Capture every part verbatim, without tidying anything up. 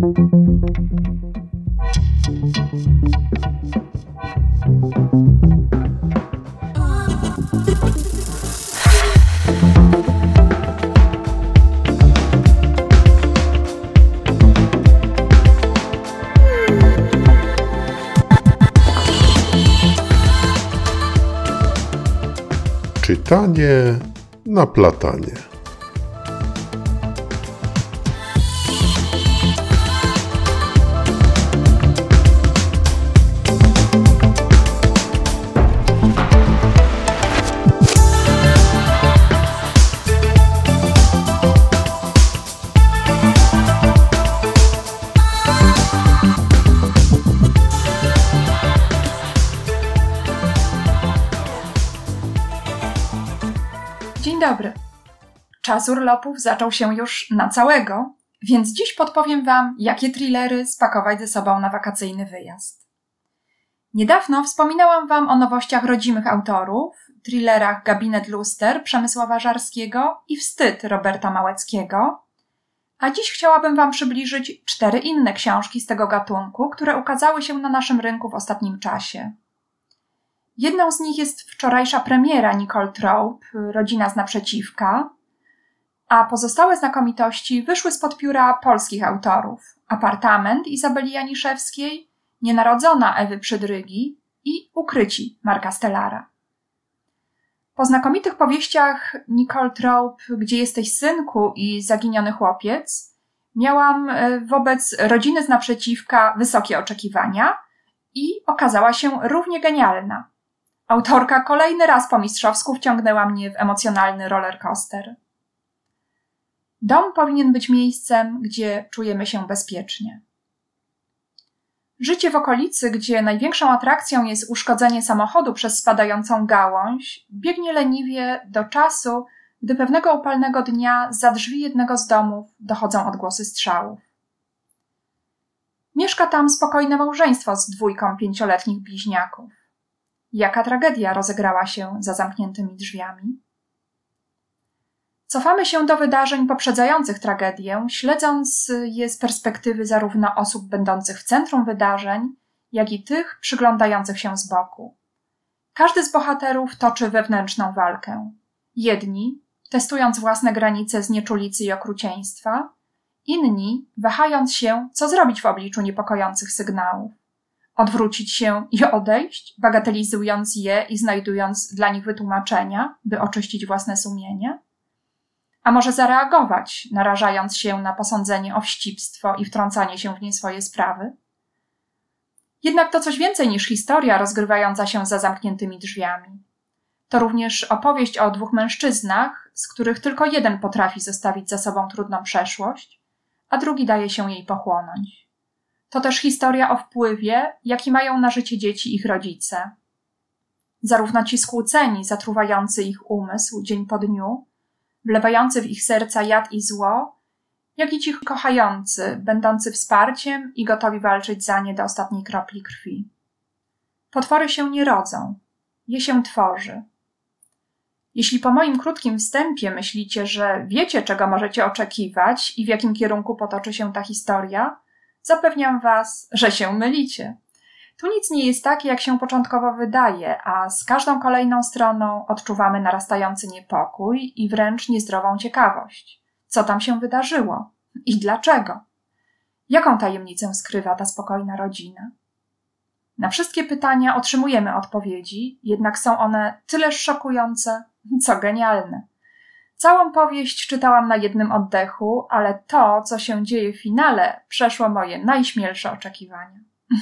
Czytanie na platanie. Dzień dobry. Czas urlopów zaczął się już na całego, więc dziś podpowiem Wam, jakie thrillery spakować ze sobą na wakacyjny wyjazd. Niedawno wspominałam Wam o nowościach rodzimych autorów, thrillerach Gabinet Luster Przemysława Żarskiego i Wstyd Roberta Małeckiego, a dziś chciałabym Wam przybliżyć cztery inne książki z tego gatunku, które ukazały się na naszym rynku w ostatnim czasie. Jedną z nich jest wczorajsza premiera Nicole Trope, Rodzina z naprzeciwka, a pozostałe znakomitości wyszły spod pióra polskich autorów: Apartament Izabeli Janiszewskiej, Nienarodzona Ewy Przydrygi i Ukryci Marka Stellara. Po znakomitych powieściach Nicole Trope Gdzie jesteś, synku i Zaginiony chłopiec miałam wobec Rodziny z naprzeciwka wysokie oczekiwania i okazała się równie genialna. Autorka kolejny raz po mistrzowsku wciągnęła mnie w emocjonalny rollercoaster. Dom powinien być miejscem, gdzie czujemy się bezpiecznie. Życie w okolicy, gdzie największą atrakcją jest uszkodzenie samochodu przez spadającą gałąź, biegnie leniwie do czasu, gdy pewnego upalnego dnia za drzwi jednego z domów dochodzą odgłosy strzałów. Mieszka tam spokojne małżeństwo z dwójką pięcioletnich bliźniaków. Jaka tragedia rozegrała się za zamkniętymi drzwiami? Cofamy się do wydarzeń poprzedzających tragedię, śledząc je z perspektywy zarówno osób będących w centrum wydarzeń, jak i tych przyglądających się z boku. Każdy z bohaterów toczy wewnętrzną walkę. Jedni, testując własne granice znieczulicy i okrucieństwa, inni, wahając się, co zrobić w obliczu niepokojących sygnałów. Odwrócić się i odejść, bagatelizując je i znajdując dla nich wytłumaczenia, by oczyścić własne sumienie? A może zareagować, narażając się na posądzenie o wścibstwo i wtrącanie się w nie swoje sprawy? Jednak to coś więcej niż historia rozgrywająca się za zamkniętymi drzwiami. To również opowieść o dwóch mężczyznach, z których tylko jeden potrafi zostawić za sobą trudną przeszłość, a drugi daje się jej pochłonąć. To też historia o wpływie, jaki mają na życie dzieci ich rodzice. Zarówno ci skłóceni, zatruwający ich umysł dzień po dniu, wlewający w ich serca jad i zło, jak i ci kochający, będący wsparciem i gotowi walczyć za nie do ostatniej kropli krwi. Potwory się nie rodzą, je się tworzy. Jeśli po moim krótkim wstępie myślicie, że wiecie, czego możecie oczekiwać i w jakim kierunku potoczy się ta historia, zapewniam was, że się mylicie. Tu nic nie jest takie, jak się początkowo wydaje, a z każdą kolejną stroną odczuwamy narastający niepokój i wręcz niezdrową ciekawość. Co tam się wydarzyło? I dlaczego? Jaką tajemnicę skrywa ta spokojna rodzina? Na wszystkie pytania otrzymujemy odpowiedzi, jednak są one tyleż szokujące, co genialne. Całą powieść czytałam na jednym oddechu, ale to, co się dzieje w finale, przeszło moje najśmielsze oczekiwania.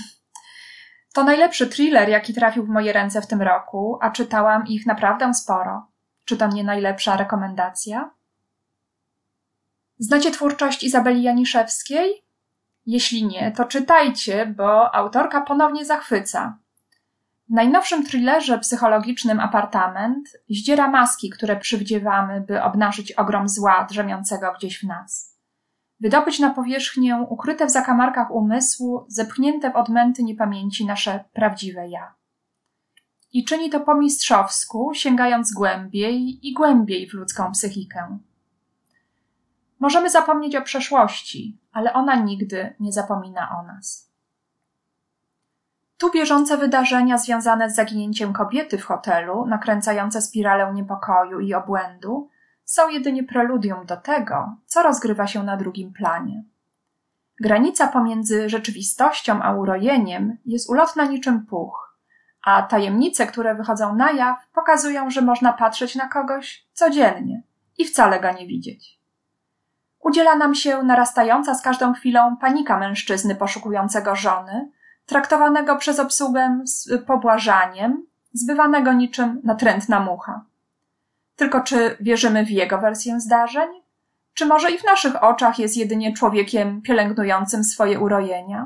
To najlepszy thriller, jaki trafił w moje ręce w tym roku, a czytałam ich naprawdę sporo. Czy to nie najlepsza rekomendacja? Znacie twórczość Izabeli Janiszewskiej? Jeśli nie, to czytajcie, bo autorka ponownie zachwyca. W najnowszym thrillerze psychologicznym Apartament zdziera maski, które przywdziewamy, by obnażyć ogrom zła drzemiącego gdzieś w nas. Wydobyć na powierzchnię ukryte w zakamarkach umysłu, zepchnięte w odmęty niepamięci nasze prawdziwe ja. I czyni to po mistrzowsku, sięgając głębiej i głębiej w ludzką psychikę. Możemy zapomnieć o przeszłości, ale ona nigdy nie zapomina o nas. Tu bieżące wydarzenia związane z zaginięciem kobiety w hotelu, nakręcające spiralę niepokoju i obłędu, są jedynie preludium do tego, co rozgrywa się na drugim planie. Granica pomiędzy rzeczywistością a urojeniem jest ulotna niczym puch, a tajemnice, które wychodzą na jaw, pokazują, że można patrzeć na kogoś codziennie i wcale go nie widzieć. Udziela nam się narastająca z każdą chwilą panika mężczyzny poszukującego żony, traktowanego przez obsługę z pobłażaniem, zbywanego niczym natrętna mucha. Tylko czy wierzymy w jego wersję zdarzeń? Czy może i w naszych oczach jest jedynie człowiekiem pielęgnującym swoje urojenia?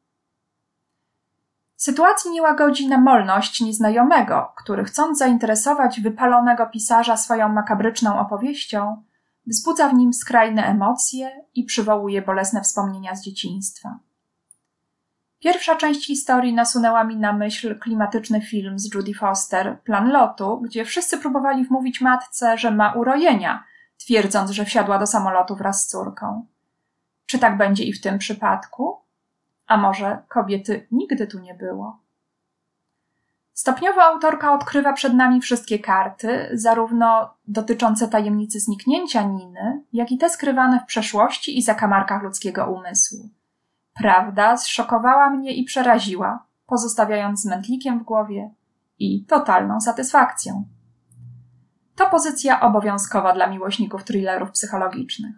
Sytuacji nie łagodzi namolność nieznajomego, który chcąc zainteresować wypalonego pisarza swoją makabryczną opowieścią, wzbudza w nim skrajne emocje i przywołuje bolesne wspomnienia z dzieciństwa. Pierwsza część historii nasunęła mi na myśl klimatyczny film z Jodie Foster, Plan lotu, gdzie wszyscy próbowali wmówić matce, że ma urojenia, twierdząc, że wsiadła do samolotu wraz z córką. Czy tak będzie i w tym przypadku? A może kobiety nigdy tu nie było? Stopniowo autorka odkrywa przed nami wszystkie karty, zarówno dotyczące tajemnicy zniknięcia Niny, jak i te skrywane w przeszłości i zakamarkach ludzkiego umysłu. Prawda zszokowała mnie i przeraziła, pozostawiając z mętlikiem w głowie i totalną satysfakcją. To pozycja obowiązkowa dla miłośników thrillerów psychologicznych.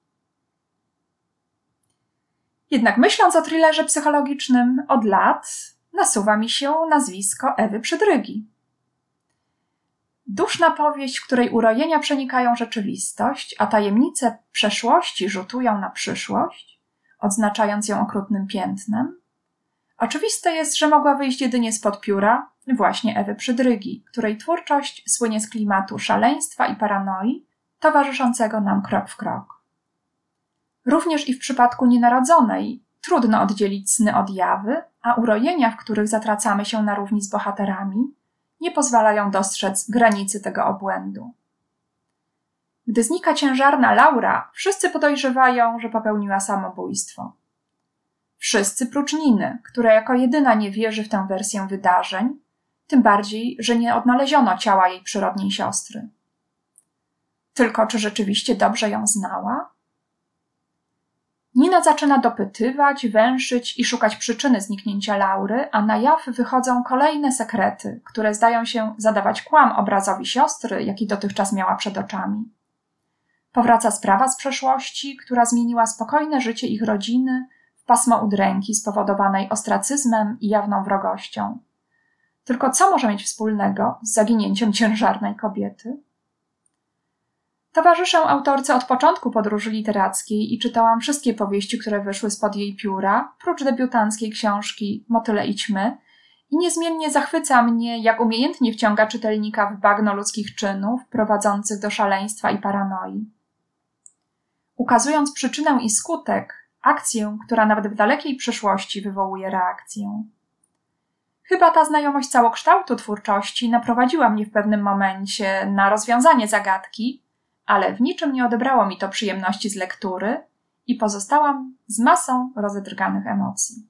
Jednak myśląc o thrillerze psychologicznym od lat, nasuwa mi się nazwisko Ewy Przydrygi. Duszna powieść, w której urojenia przenikają rzeczywistość, a tajemnice przeszłości rzutują na przyszłość, odznaczając ją okrutnym piętnem. Oczywiste jest, że mogła wyjść jedynie spod pióra właśnie Ewy Przydrygi, której twórczość słynie z klimatu szaleństwa i paranoi, towarzyszącego nam krok w krok. Również i w przypadku nienarodzonej trudno oddzielić sny od jawy, a urojenia, w których zatracamy się na równi z bohaterami, nie pozwalają dostrzec granicy tego obłędu. Gdy znika ciężarna Laura, wszyscy podejrzewają, że popełniła samobójstwo. Wszyscy prócz Niny, która jako jedyna nie wierzy w tę wersję wydarzeń, tym bardziej, że nie odnaleziono ciała jej przyrodniej siostry. Tylko czy rzeczywiście dobrze ją znała? Nina zaczyna dopytywać, węszyć i szukać przyczyny zniknięcia Laury, a na jaw wychodzą kolejne sekrety, które zdają się zadawać kłam obrazowi siostry, jaki dotychczas miała przed oczami. Powraca sprawa z przeszłości, która zmieniła spokojne życie ich rodziny w pasmo udręki spowodowanej ostracyzmem i jawną wrogością. Tylko co może mieć wspólnego z zaginięciem ciężarnej kobiety? Towarzyszę autorce od początku podróży literackiej i czytałam wszystkie powieści, które wyszły spod jej pióra, prócz debiutanckiej książki Motyle i ćmy, i niezmiennie zachwyca mnie, jak umiejętnie wciąga czytelnika w bagno ludzkich czynów prowadzących do szaleństwa i paranoi. Ukazując przyczynę i skutek, akcję, która nawet w dalekiej przyszłości wywołuje reakcję. Chyba ta znajomość całokształtu twórczości naprowadziła mnie w pewnym momencie na rozwiązanie zagadki, ale w niczym nie odebrało mi to przyjemności z lektury i pozostałam z masą rozedrganych emocji.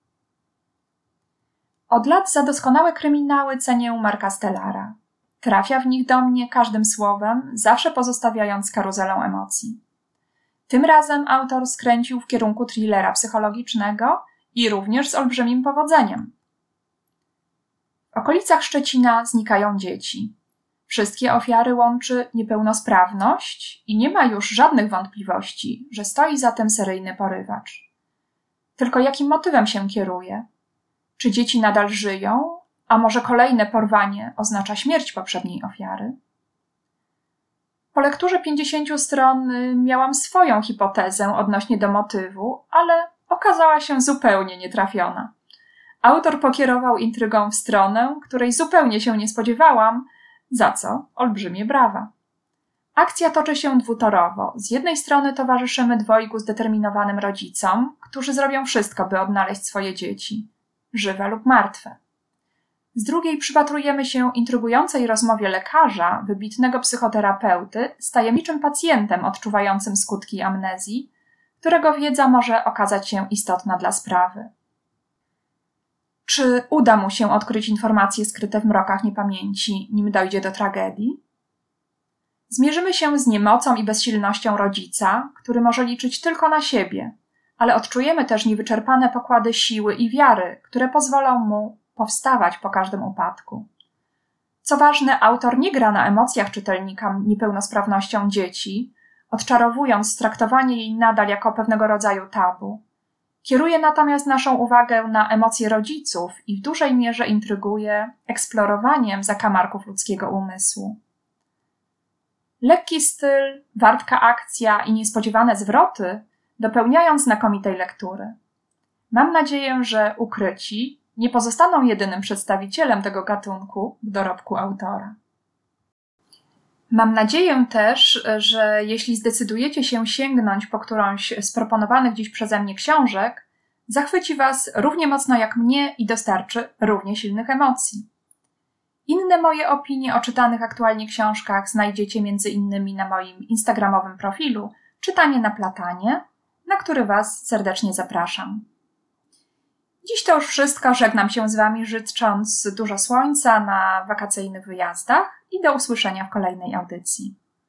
Od lat za doskonałe kryminały cenię Marka Stellara. Trafia w nich do mnie każdym słowem, zawsze pozostawiając karuzelę emocji. Tym razem autor skręcił w kierunku thrillera psychologicznego i również z olbrzymim powodzeniem. W okolicach Szczecina znikają dzieci. Wszystkie ofiary łączy niepełnosprawność i nie ma już żadnych wątpliwości, że stoi za tym seryjny porywacz. Tylko jakim motywem się kieruje? Czy dzieci nadal żyją, a może kolejne porwanie oznacza śmierć poprzedniej ofiary? Po lekturze pięćdziesięciu stron miałam swoją hipotezę odnośnie do motywu, ale okazała się zupełnie nietrafiona. Autor pokierował intrygą w stronę, której zupełnie się nie spodziewałam, za co olbrzymie brawa. Akcja toczy się dwutorowo. Z jednej strony towarzyszymy dwojgu zdeterminowanym rodzicom, którzy zrobią wszystko, by odnaleźć swoje dzieci, żywe lub martwe. Z drugiej przypatrujemy się intrygującej rozmowie lekarza, wybitnego psychoterapeuty, z tajemniczym pacjentem odczuwającym skutki amnezji, którego wiedza może okazać się istotna dla sprawy. Czy uda mu się odkryć informacje skryte w mrokach niepamięci, nim dojdzie do tragedii? Zmierzymy się z niemocą i bezsilnością rodzica, który może liczyć tylko na siebie, ale odczujemy też niewyczerpane pokłady siły i wiary, które pozwolą mu powstawać po każdym upadku. Co ważne, autor nie gra na emocjach czytelnika niepełnosprawnością dzieci, odczarowując traktowanie jej nadal jako pewnego rodzaju tabu. Kieruje natomiast naszą uwagę na emocje rodziców i w dużej mierze intryguje eksplorowaniem zakamarków ludzkiego umysłu. Lekki styl, wartka akcja i niespodziewane zwroty dopełniają znakomitej lektury. Mam nadzieję, że Ukryci nie pozostaną jedynym przedstawicielem tego gatunku w dorobku autora. Mam nadzieję też, że jeśli zdecydujecie się sięgnąć po którąś z proponowanych dziś przeze mnie książek, zachwyci Was równie mocno jak mnie i dostarczy równie silnych emocji. Inne moje opinie o czytanych aktualnie książkach znajdziecie między innymi na moim instagramowym profilu Czytanie na Platanie, na który Was serdecznie zapraszam. Dziś to już wszystko. Żegnam się z Wami, życząc dużo słońca na wakacyjnych wyjazdach i do usłyszenia w kolejnej audycji.